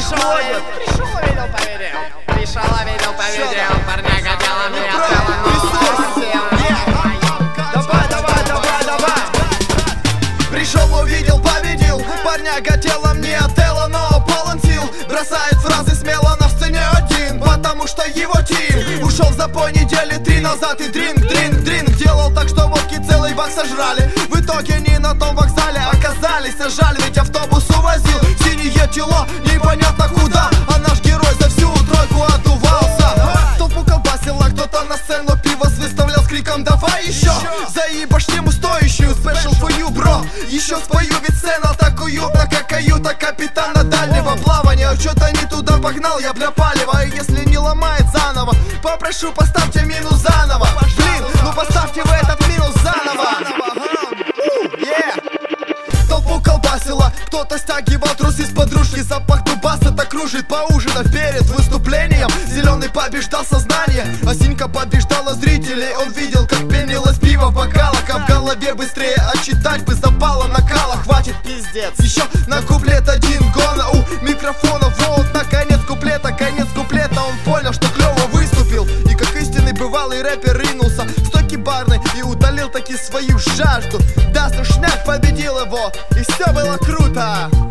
происходит? Пришел, увидел, поверил. Пришел, увидел, поверил. Парняга делом не Пришел, увидел, победил. Парняга телом не отело, но полон сил. Бросает фразы смело на сцене один, потому что его тим ушел в запой недели 3 назад. И дринг делал так, что водки целый бак сожрали. В итоге не на том вокзале оказались. А жаль, ведь автобус увозил синее тело непонятно куда. А наш герой за всю тройку отдувался. Толпу колбасил, а кто-то на сцену пиво выставлял с криком «давай еще!» Заебашь ему стоящую special for you, бро. Еще спою, ведь сцена так уютна, как каюта капитана дальнего плавания. Что-то не туда погнал я, бля, палево. И если не ломает заново, попрошу, поставьте минус заново. Блин, ну поставьте в этот минус заново. Толпу колбасила, кто-то стягивал трусы с подружки. Запах дубаса так кружит по ужинам перед выступлением. Зеленый побеждал сознание, а синька побеждала зрителей. Он видел, как пенилось пиво в бокалах, а в голове быстрее отчитать бы запало накала. Хватит пиздец, еще на куплет один гона у микрофона. Вот, наконец куплета он понял, что клево выступил. И как истинный бывалый рэпер ринулся в стойки барной и удалил таки свою жажду. Даст шняк победил его, и все было круто.